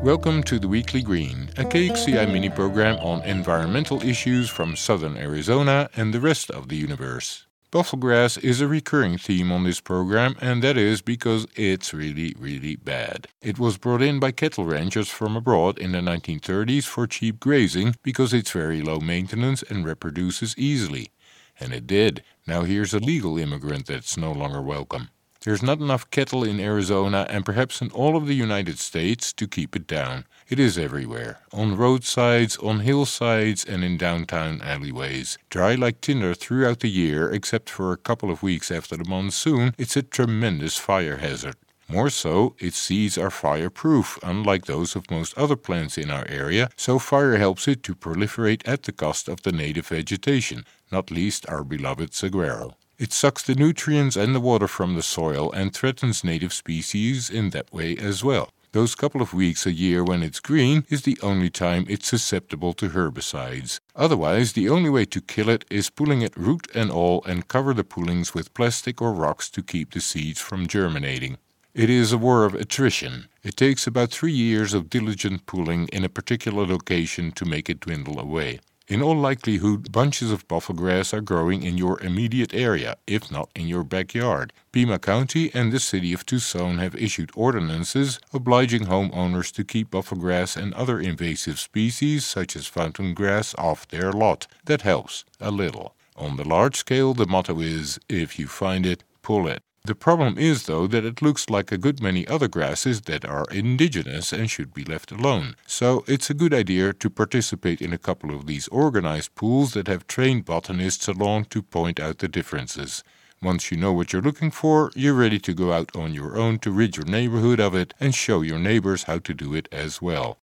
Welcome to the Weekly Green, a KXCI mini-program on environmental issues from southern Arizona and the rest of the universe. Bufflegrass is a recurring theme on this program, and that is because it's really bad. It was brought in by cattle ranchers from abroad in the 1930s for cheap grazing because it's very low maintenance and reproduces easily. And it did. Now here's a legal immigrant that's no longer welcome. There's not enough cattle in Arizona and perhaps in all of the United States to keep it down. It is everywhere, on roadsides, on hillsides, and in downtown alleyways. Dry like tinder throughout the year, except for a couple of weeks after the monsoon, it's a tremendous fire hazard. More so, its seeds are fireproof, unlike those of most other plants in our area, so fire helps it to proliferate at the cost of the native vegetation, not least our beloved saguaro. It sucks the nutrients and the water from the soil and threatens native species in that way as well. Those couple of weeks a year when it's green is the only time it's susceptible to herbicides. Otherwise, the only way to kill it is pulling it root and all and cover the pullings with plastic or rocks to keep the seeds from germinating. It is a war of attrition. It takes about 3 years of diligent pulling in a particular location to make it dwindle away. In all likelihood, bunches of bufflegrass are growing in your immediate area, if not in your backyard. Pima County and the city of Tucson have issued ordinances obliging homeowners to keep bufflegrass and other invasive species, such as fountain grass, off their lot. That helps, a little. On the large scale, the motto is, if you find it, pull it. The problem is, though, that it looks like a good many other grasses that are indigenous and should be left alone. So it's a good idea to participate in a couple of these organized pools that have trained botanists along to point out the differences. Once you know what you're looking for, you're ready to go out on your own to rid your neighborhood of it and show your neighbors how to do it as well.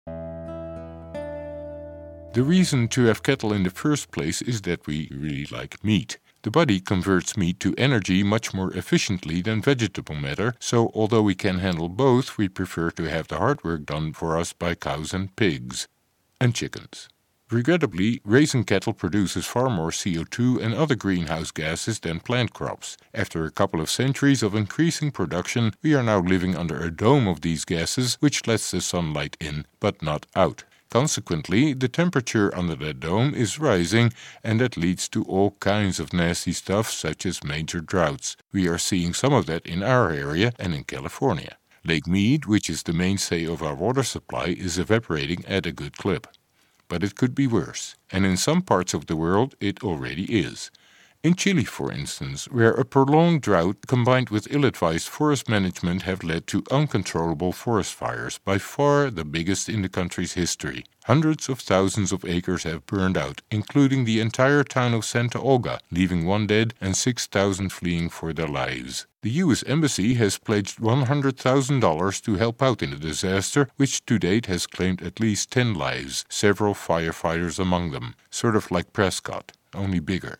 The reason to have cattle in the first place is that we really like meat. The body converts meat to energy much more efficiently than vegetable matter, so although we can handle both, we prefer to have the hard work done for us by cows and pigs. And chickens. Regrettably, raising cattle produces far more CO2 and other greenhouse gases than plant crops. After a couple of centuries of increasing production, we are now living under a dome of these gases, which lets the sunlight in, but not out. Consequently, the temperature under that dome is rising, and that leads to all kinds of nasty stuff such as major droughts. We are seeing some of that in our area and in California. Lake Mead, which is the mainstay of our water supply, is evaporating at a good clip. But it could be worse, and in some parts of the world it already is. In Chile, for instance, where a prolonged drought combined with ill-advised forest management have led to uncontrollable forest fires, by far the biggest in the country's history. Hundreds of thousands of acres have burned out, including the entire town of Santa Olga, leaving 1 dead and 6,000 fleeing for their lives. The U.S. Embassy has pledged $100,000 to help out in the disaster, which to date has claimed at least 10 lives, several firefighters among them, sort of like Prescott, only bigger.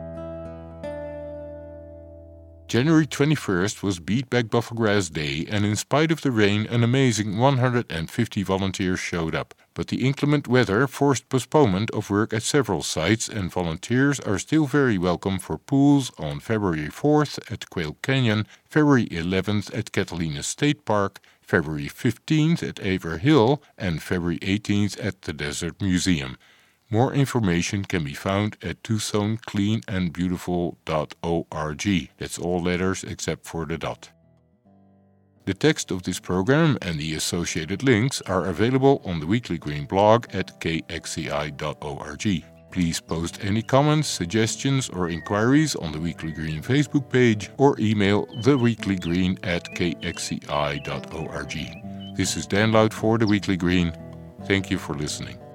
January 21st was Beatback Bufflegrass Day, and in spite of the rain, an amazing 150 volunteers showed up. But the inclement weather forced postponement of work at several sites, and volunteers are still very welcome for pools on February 4th at Quail Canyon, February 11th at Catalina State Park, February 15th at Aver Hill, and February 18th at the Desert Museum. More information can be found at TucsonCleanandBeautiful.org. That's all letters except for the dot. The text of this program and the associated links are available on the Weekly Green blog at kxci.org. Please post any comments, suggestions, or inquiries on the Weekly Green Facebook page or email theweeklygreen@kxci.org. This is Dan Loud for the Weekly Green. Thank you for listening.